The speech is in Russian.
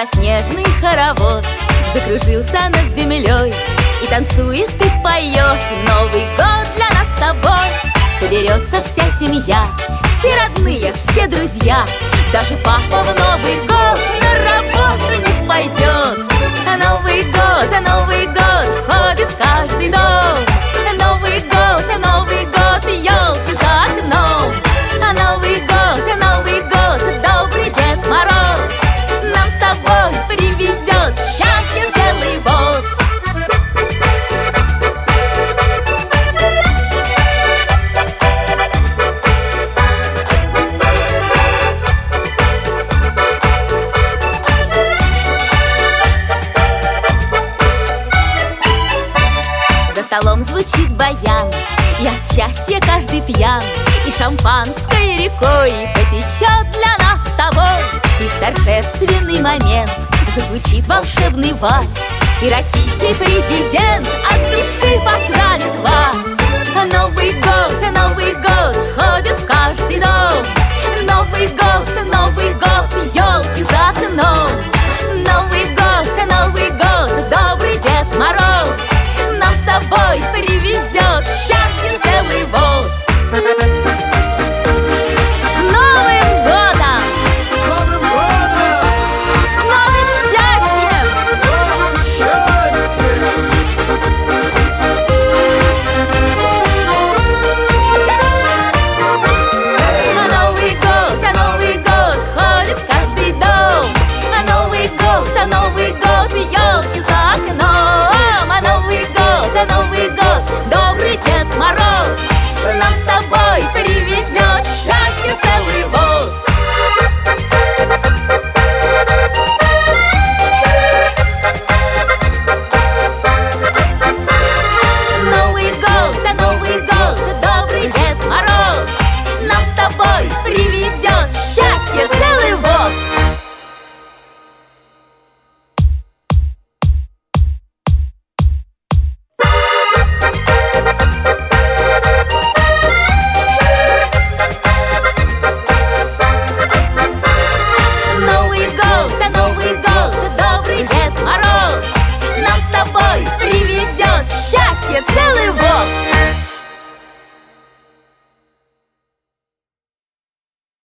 белоснежный хоровод закружился над землей и танцует и поет. Новый год для нас с тобой. Соберется вся семья, все родные, все друзья. Даже папа в Новый год на работу не пойдет. Новый год входит в каждый дом. Новый год, елка за окном. Новый год, добрый Дед Мороз нам с тобой привезет счастье целый воз. За столом звучит баян, и от счастья каждый пьян, и шампанское рекой потечет для нас с тобой. И в торжественный момент зазвучит волшебный вальс, и российский президент от души поздравит вас. Новый год входит в каждый дом.